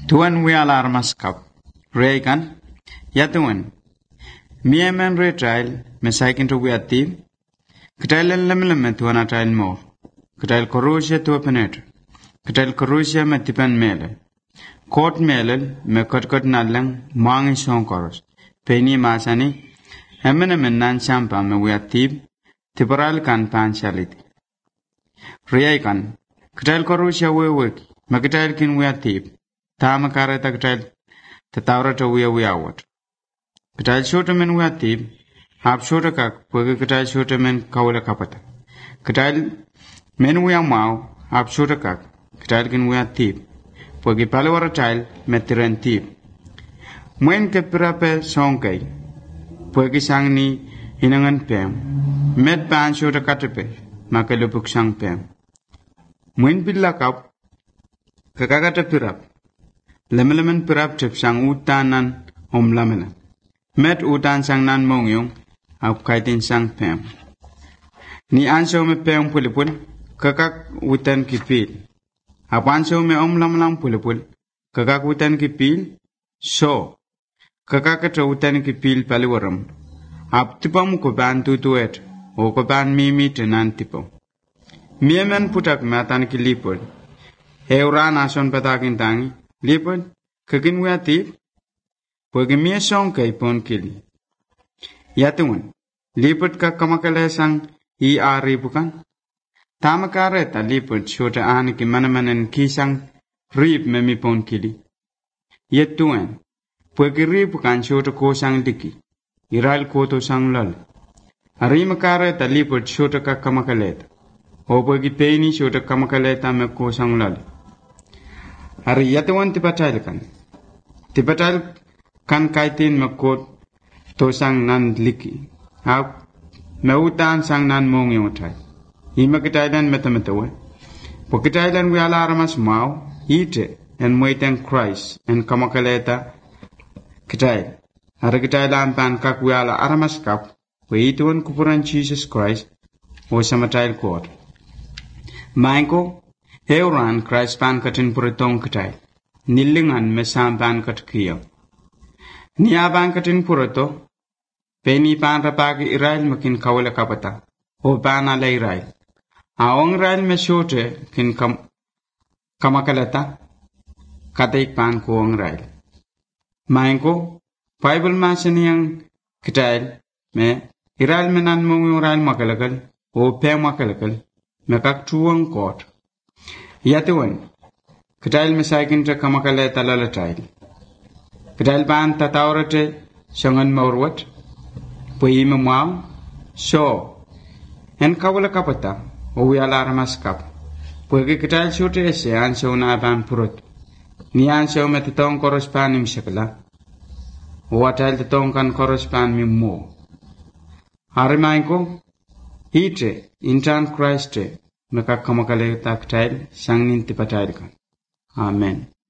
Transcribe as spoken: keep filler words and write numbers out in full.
Tuan we alarmas kap. Reagan. Yatuan. Miemen re trial. Mesaikin to we at team. Kitail lemlemet tuan a trial more. Kitail corrosia to a penetra. Kitail corrosia metipan mele. Court melel me kot kot nalang mang song koros. Penny masani. Emenemen nan champa me we at team. Tiparal kan pan charity. Reagan. Kitail corrosia we work. Makitail kin we at team. Tama kare ta kitail tatawra to we we out. Kitail shotamen we at team. Hap shota kak pwede kitail shotamen kawala kapata. Kitail men we amau hap shota kak kitail kin we at team. Pwede palawara tail metiren team. Mwen ke pirape songkay. Pwede sang ni hinangan pem. Met pan shota katape makalupuk sang pem. Mwen bilakap kakakata pirap. Lemelemen pirap tip sang utanan om lamela. Met utan sang nan mongyong ap kaitin sang pem. Ni anso me pem pulipul kakak utan kipil. Ap anso me om lamalang pulipul kakak utan kipil so kakakata utan kipil paliwaram. Ap tipam ko ban tutuet o ko ban mimi tenan tipo. Miemen putak matan kilipul. Euran ason patakin tangi. Lipod, kakin we atip, pwede miya song kay pon kili. Yatuan, lipod ka kamakalesang i-ari bukan? Tama kareta lipod syota ani ki manamanan kisang rib memi pon kili. Yatuan, pwede rib bukan syota kosang diki, iral koto sang lal. Arima kareta lipod syota ka kamakaleta, o pwede peni syota kamakaleta me kosang lal. Hari yatuan tipatal kan. Tipatal kan kaitin makot to sang nan liki. Hap mautan sang nan mong yung tay. Hima kitailan metamatawa. Po kitailan we alarmas mau, ite and waiting Christ and kamakaleta kitai. Hari kitailan pan kak we ala aramas kap. We ituan kupuran Jesus Christ o samatail kot. Maingko Heuran Christ pan katin puritong kitay. Nilingan mesam pan kat kiyo. Niya pan katin purito. Peni pan rapagi Israel makin kawala kapata. O pan ala Israel. Aong Israel mesyote kin kam kamakalata. Kataik pan ko ang Israel. Main ko, Bible masaniyang kitay me Israel menan mong Israel makalakal. O pe makalakal. Mekak tuwang kot. Yatuan, kitail mesaikin ta kamakale talalatail. Kitail ban tatawrate syangan maurwat, puyima mau, so, en kawala kapata, uwi alarmas kap. Pwede kitail syute ese ansaw na ban purot. Ni ansaw metatong korospanim syakala. Uwatail tatong kan korospanim mo. Harimain ko, hite, intan Christe, maka kamakale taktail sang ninti patail kan. Amen.